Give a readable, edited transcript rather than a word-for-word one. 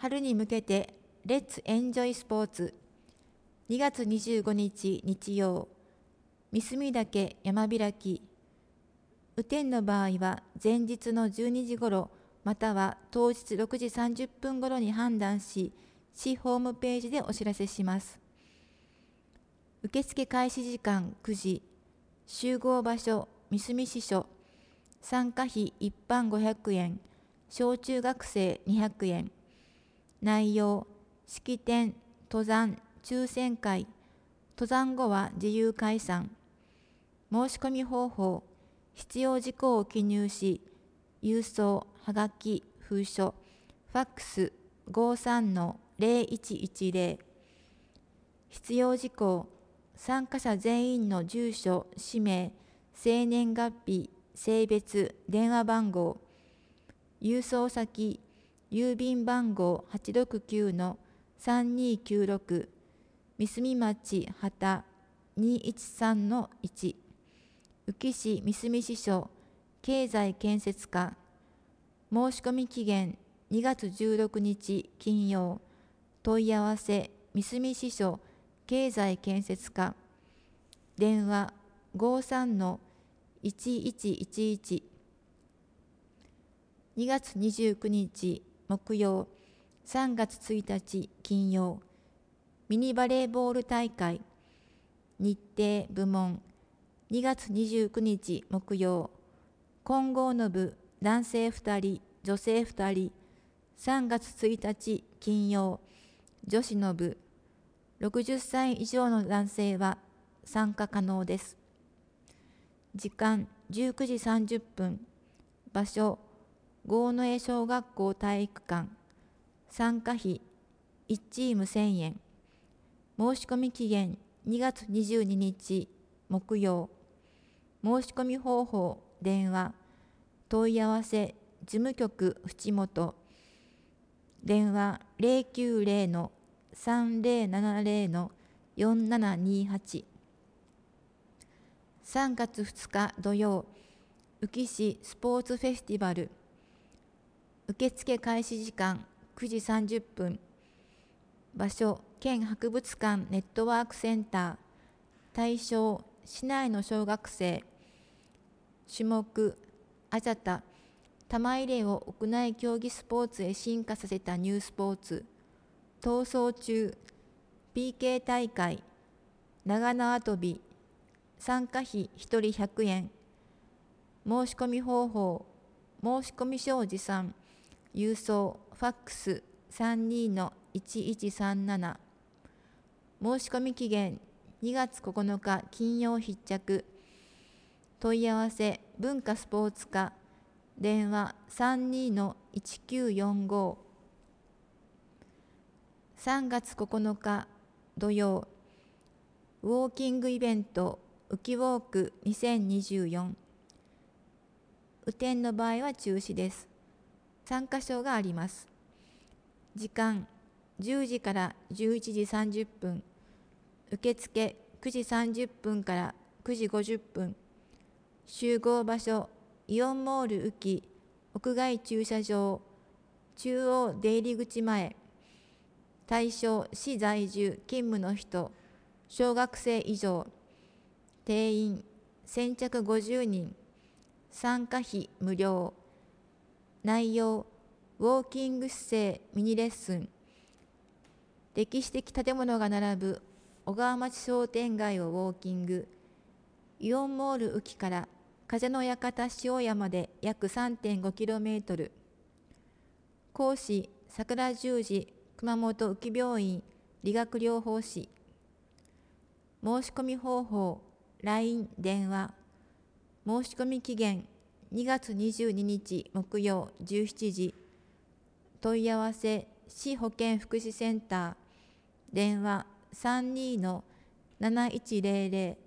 春に向けてレッツエンジョイスポーツ。2月25日日曜、三隅岳山開き。雨天の場合は前日の12時ごろまたは当日6時30分ごろに判断し、市ホームページでお知らせします。受付開始時間9時、集合場所三隅支所、参加費一般500円、小中学生200円。内容、式典、登山、抽選会、登山後は自由解散。申し込み方法、必要事項を記入し、郵送、はがき、封書、ファックス53-0110。必要事項、参加者全員の住所、氏名、生年月日、性別、電話番号。郵送先、郵便番号 869-3296 三隅町畑213-1、宇城市三隅支所経済建設課。申し込み期限2月16日金曜。問い合わせ三隅支所経済建設課。電話 53-1111。2月29日木曜、3月1日金曜、ミニバレーボール大会。日程部門、2月29日木曜、混合の部男性2人、女性2人。3月1日金曜、女子の部、60歳以上の男性は参加可能です。時間19時30分、場所、郷野江小学校体育館。参加費1チーム1000円。申し込み期限2月22日木曜。申し込み方法、電話、問い合わせ事務局淵本。電話 090-3070-4728。3月2日土曜、宇城市スポーツフェスティバル。受付開始時間9時30分。場所、県博物館ネットワークセンター。対象、市内の小学生。種目、あざた、玉入れを屋内競技スポーツへ進化させたニュースポーツ。逃走中、PK 大会、長縄跳び。参加費1人100円。申し込み方法、申し込み書を持参。郵送、ファックス 32-1137。申し込み期限2月9日金曜必着。問い合わせ文化スポーツ課。電話 32-1945。3月9日土曜、ウォーキングイベントウキウォーク2024。雨天の場合は中止です。参加賞があります。時間10時から11時30分。受付9時30分から9時50分。集合場所イオンモール宇城屋外駐車場中央出入り口前。対象市在住勤務の人、小学生以上。定員先着50人。参加費無料。内容、ウォーキング姿勢ミニレッスン。歴史的建物が並ぶ小川町商店街をウォーキング。イオンモール宇城から風の館塩屋まで約 3.5km。講師、桜十字熊本宇城病院理学療法士。申し込み方法、LINE、電話。申し込み期限2月22日木曜17時。問い合わせ市保健福祉センター。電話 32-7100。